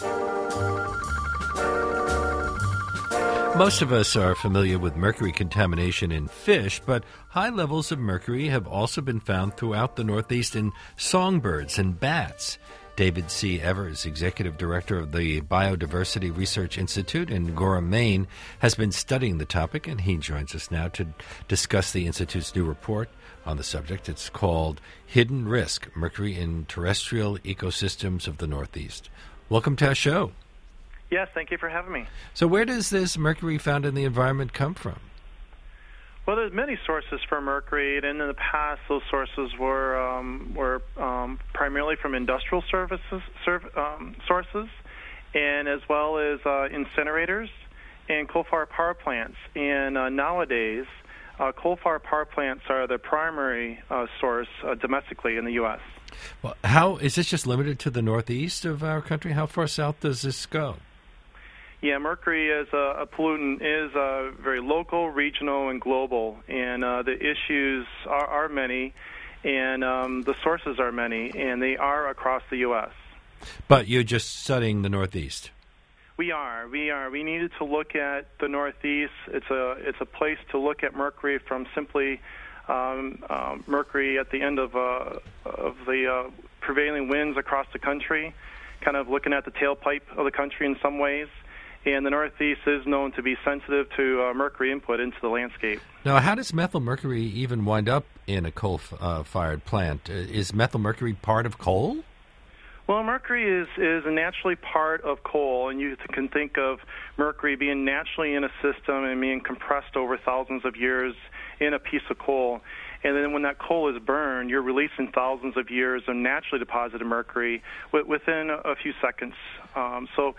Most of us are familiar with mercury contamination in fish, but high levels of mercury have also been found throughout the Northeast in songbirds and bats. David C. Evers, Executive Director of the Biodiversity Research Institute in Gorham, Maine, has been studying the topic, and he joins us now to discuss the Institute's new report on the subject. It's called Hidden Risk, Mercury in Terrestrial Ecosystems of the Northeast. Welcome to our show. Yes, thank you for having me. So where does this mercury found in the environment come from? Well, there's many sources for mercury, and in the past, those sources were primarily from industrial sources, and as well as incinerators and coal-fired power plants. And nowadays, coal-fired power plants are the primary source domestically in the U.S. Well, how is this just limited to the northeast of our country? How far south does this go? Yeah, mercury as a pollutant is very local, regional, and global, and the issues are many, and the sources are many, and they are across the U.S. But you're just studying the Northeast. We are. We needed to look at the Northeast. It's a place to look at mercury from simply mercury at the end of the prevailing winds across the country, kind of looking at the tailpipe of the country in some ways. And the Northeast is known to be sensitive to mercury input into the landscape. Now, how does methyl mercury even wind up in a coal-fired plant? Is methyl mercury part of coal? Well, mercury is naturally part of coal, and you can think of mercury being naturally in a system and being compressed over thousands of years in a piece of coal. And then when that coal is burned, you're releasing thousands of years of naturally deposited mercury within a few seconds. So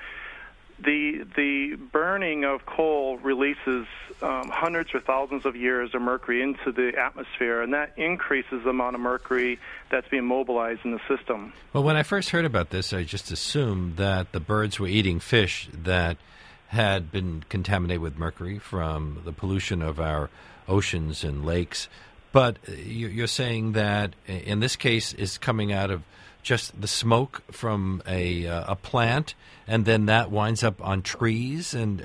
the burning of coal releases hundreds or thousands of years of mercury into the atmosphere, and that increases the amount of mercury that's being mobilized in the system. Well, when I first heard about this, I just assumed that the birds were eating fish that had been contaminated with mercury from the pollution of our oceans and lakes. But you're saying that in this case is coming out of just the smoke from a plant, and then that winds up on trees and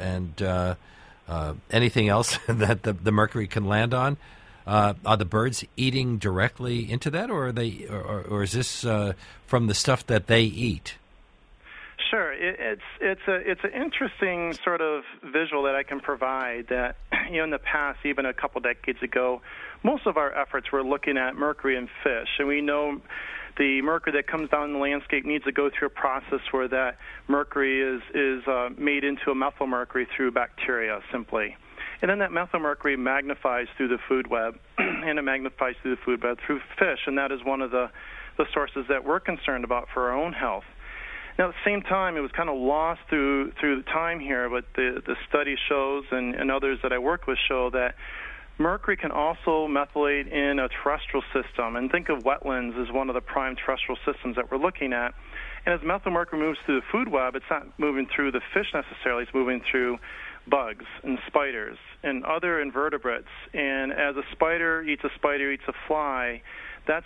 anything else that the mercury can land on. Are the birds eating directly into that, or are they, or is this from the stuff that they eat? Sure, it's an interesting sort of visual that I can provide. That in the past, even a couple decades ago, most of our efforts were looking at mercury in fish, and we know the mercury that comes down in the landscape needs to go through a process where that mercury is made into a methyl mercury through bacteria, simply. And then that methyl mercury magnifies through the food web, and it magnifies through the food web through fish, and that is one of the sources that we're concerned about for our own health. Now, at the same time, it was kind of lost through the time here, but the study shows, and others that I worked with show that mercury can also methylate in a terrestrial system, and think of wetlands as one of the prime terrestrial systems that we're looking at. And as methyl mercury moves through the food web, it's not moving through the fish necessarily, it's moving through bugs and spiders and other invertebrates. And as a spider eats a fly, that's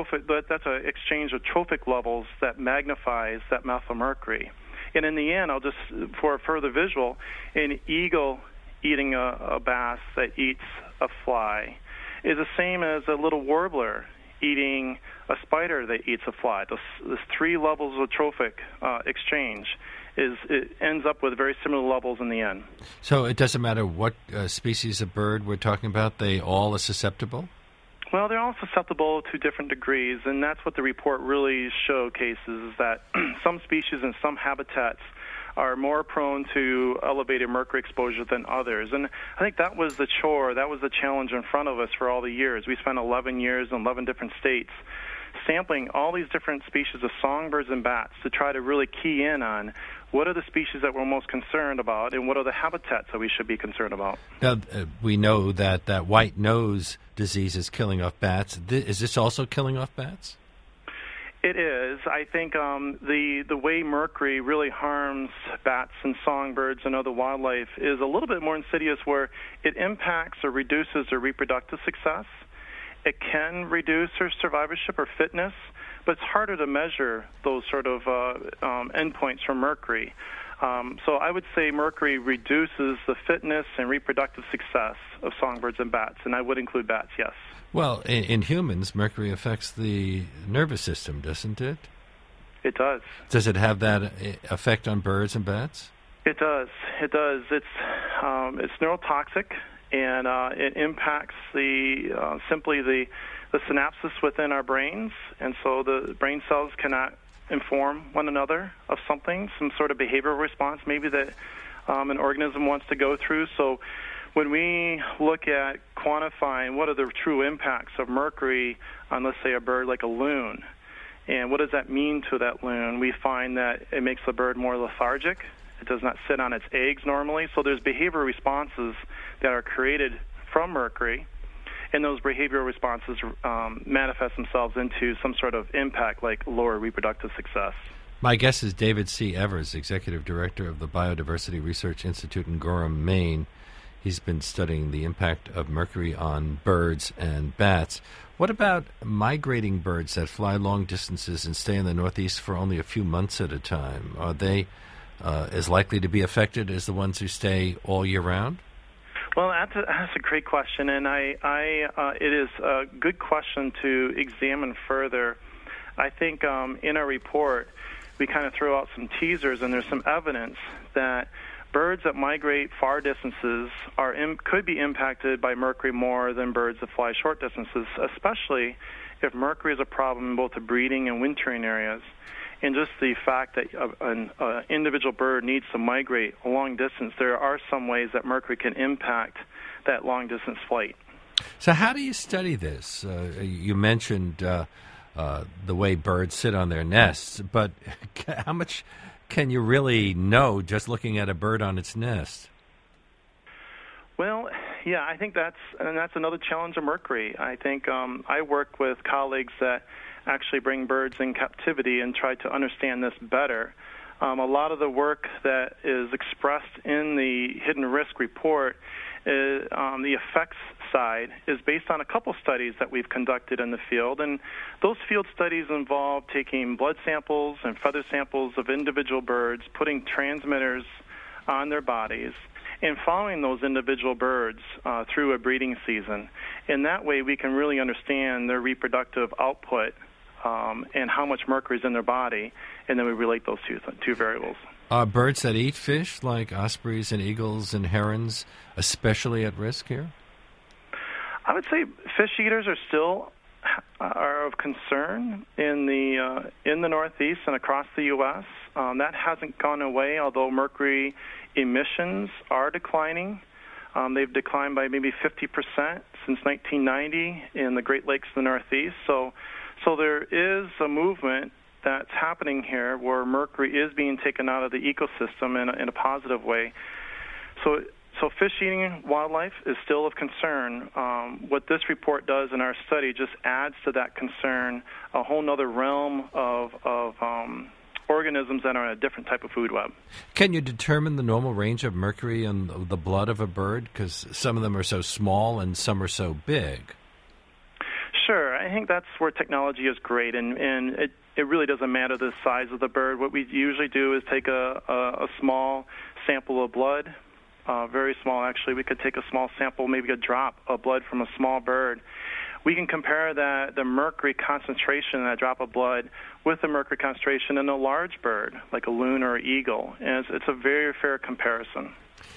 an exchange of trophic levels that magnifies that methyl mercury. And in the end, I'll just, for a further visual, an eagle eating a bass that eats a fly is the same as a little warbler eating a spider that eats a fly. Those three levels of trophic exchange it ends up with very similar levels in the end. So it doesn't matter what species of bird we're talking about, they all are susceptible? Well, they're all susceptible to different degrees, and that's what the report really showcases, is that some species and some habitats are more prone to elevated mercury exposure than others. And I think that was the challenge in front of us for all the years. We spent 11 years in 11 different states sampling all these different species of songbirds and bats to try to really key in on what are the species that we're most concerned about and what are the habitats that we should be concerned about. Now, we know that white nose disease is killing off bats. Is this also killing off bats? It is. I think the way mercury really harms bats and songbirds and other wildlife is a little bit more insidious, where it impacts or reduces their reproductive success. It can reduce their survivorship or fitness, but it's harder to measure those sort of endpoints from mercury. So I would say mercury reduces the fitness and reproductive success of songbirds and bats, and I would include bats, yes. Well, in humans, mercury affects the nervous system, doesn't it? It does. Does it have that effect on birds and bats? It does. It does. It's neurotoxic, and it impacts simply the synapses within our brains, and so the brain cells cannot inform one another of something, some sort of behavioral response maybe that an organism wants to go through. So when we look at quantifying what are the true impacts of mercury on, let's say, a bird like a loon, and what does that mean to that loon, we find that it makes the bird more lethargic. It does not sit on its eggs normally. So there's behavioral responses that are created from mercury, and those behavioral responses manifest themselves into some sort of impact like lower reproductive success. My guest is David C. Evers, Executive Director of the Biodiversity Research Institute in Gorham, Maine. He's been studying the impact of mercury on birds and bats. What about migrating birds that fly long distances and stay in the Northeast for only a few months at a time? Are they as likely to be affected as the ones who stay all year round? Well, that's a great question, and it is a good question to examine further. I think in our report, we kind of throw out some teasers, and there's some evidence that birds that migrate far distances could be impacted by mercury more than birds that fly short distances, especially if mercury is a problem in both the breeding and wintering areas. And just the fact that an individual bird needs to migrate a long distance, there are some ways that mercury can impact that long-distance flight. So how do you study this? You mentioned the way birds sit on their nests, but how much can you really know just looking at a bird on its nest? Well, yeah, I think that's another challenge of mercury. I think I work with colleagues that actually bring birds in captivity and try to understand this better. A lot of the work that is expressed in the hidden risk report on the effects side is based on a couple studies that we've conducted in the field, and those field studies involve taking blood samples and feather samples of individual birds, putting transmitters on their bodies, and following those individual birds through a breeding season. In that way, we can really understand their reproductive output and how much mercury is in their body, and then we relate those two variables. Are birds that eat fish, like ospreys and eagles and herons, especially at risk here? I would say fish eaters are of concern in the Northeast and across the U.S. That hasn't gone away, although mercury emissions are declining. They've declined by maybe 50% since 1990 in the Great Lakes of the Northeast. So there is a movement that's happening here where mercury is being taken out of the ecosystem in a positive way. So fish-eating wildlife is still of concern. What this report does in our study just adds to that concern a whole other realm of organisms that are in a different type of food web. Can you determine the normal range of mercury in the blood of a bird? Because some of them are so small and some are so big. Sure. I think that's where technology is great, and it really doesn't matter the size of the bird. What we usually do is take a small sample of blood, very small actually. We could take a small sample, maybe a drop of blood from a small bird. We can compare the mercury concentration in that drop of blood with the mercury concentration in a large bird, like a loon or an eagle, and it's a very fair comparison.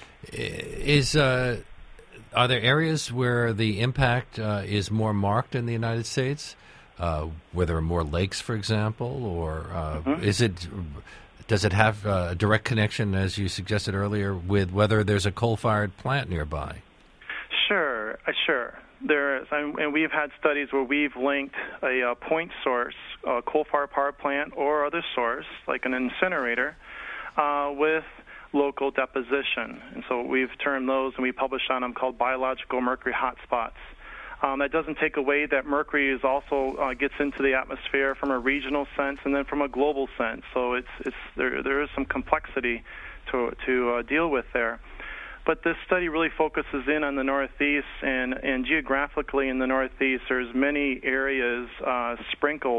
Are there areas where the impact is more marked in the United States, where there are more lakes, for example, or does it have a direct connection, as you suggested earlier, with whether there's a coal-fired plant nearby? Sure. There is, and we've had studies where we've linked a point source, a coal-fired power plant or other source, like an incinerator, with local deposition. And so we've termed those, and we published on them, called biological mercury hotspots. That doesn't take away that mercury is also gets into the atmosphere from a regional sense and then from a global sense. So there is some complexity to deal with there. But this study really focuses in on the Northeast, and geographically in the Northeast, there's many areas sprinkled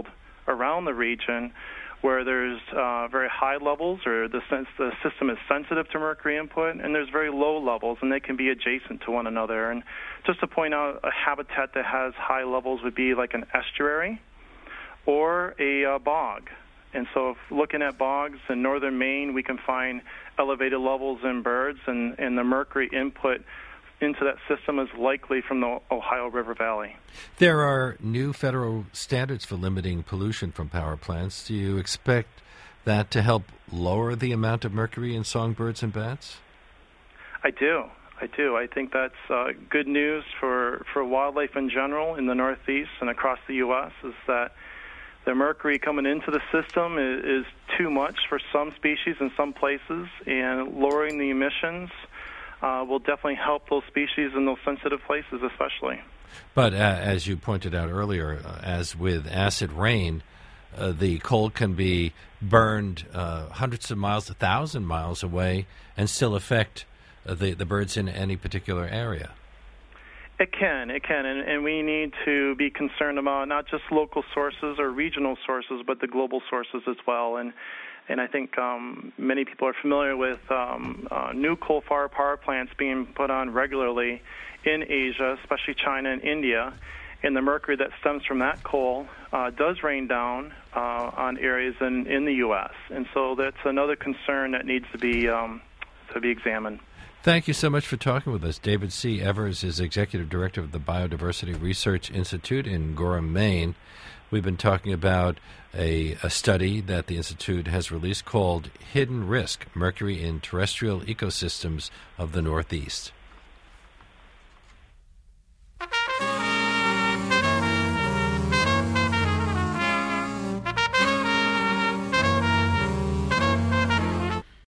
around the region where there's very high levels, or the system is sensitive to mercury input, and there's very low levels, and they can be adjacent to one another. And just to point out, a habitat that has high levels would be like an estuary or a bog. And so if looking at bogs in northern Maine, we can find elevated levels in birds, and the mercury input into that system is likely from the Ohio River Valley. There are new federal standards for limiting pollution from power plants. Do you expect that to help lower the amount of mercury in songbirds and bats? I do. I think that's good news for wildlife in general in the Northeast and across the U.S., is that the mercury coming into the system is too much for some species in some places, and lowering the emissions will definitely help those species in those sensitive places especially. But as you pointed out earlier, as with acid rain, the coal can be burned hundreds of miles, 1,000 miles away, and still affect the birds in any particular area. It can, and we need to be concerned about not just local sources or regional sources, but the global sources as well. And I think many people are familiar with new coal-fired power plants being put on regularly in Asia, especially China and India, and the mercury that stems from that coal does rain down on areas in the U.S. And so that's another concern that needs to be examined. Thank you so much for talking with us. David C. Evers is Executive Director of the Biodiversity Research Institute in Gorham, Maine. We've been talking about a study that the Institute has released called Hidden Risk: Mercury in Terrestrial Ecosystems of the Northeast.